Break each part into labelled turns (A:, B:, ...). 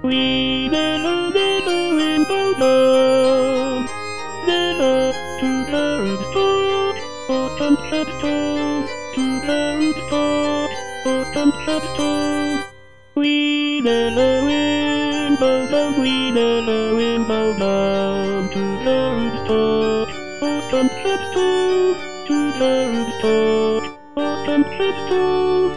A: We little rainbow love. Little to the rooftop, autumn shuttle, to the rooftop, autumn shuttle. We little rainbow love, we little rainbow love, to the rooftop, autumn shuttle, to the rooftop, autumn shuttle.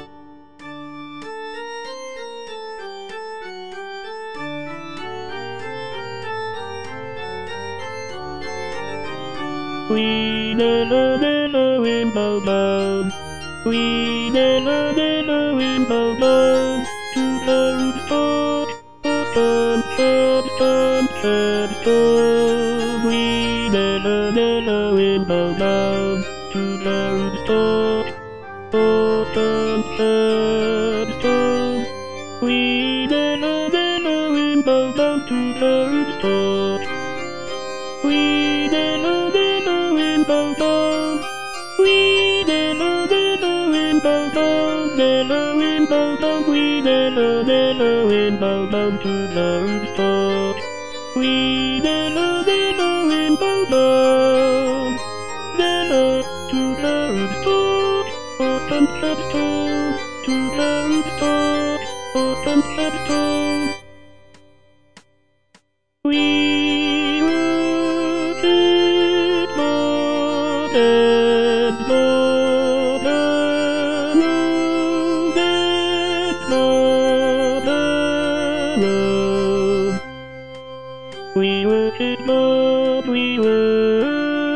A: We little rainbow love. We little rainbow love. To the rooftop, autumn shuttle. We little rainbow love. To the rooftop, autumn shuttle. We little rainbow love. To the rooftop. We little rainbow love. We little rainbow love. Little rainbow love. We little rainbow love to the rooftop. We little rainbow love. Little to the rooftop. Autumn shuttle. To the rooftop. Autumn shuttle. We will keep more and more and more and more. We will keep more, we will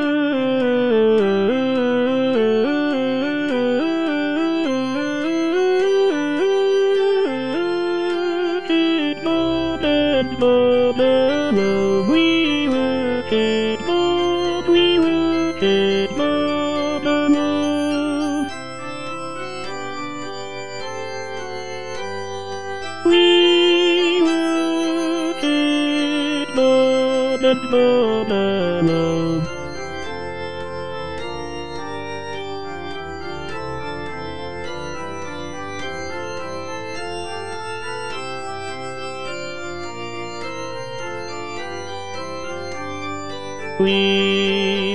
A: keep more and more and more. We will keep more, we will keep more and more. We will keep more and more and more. We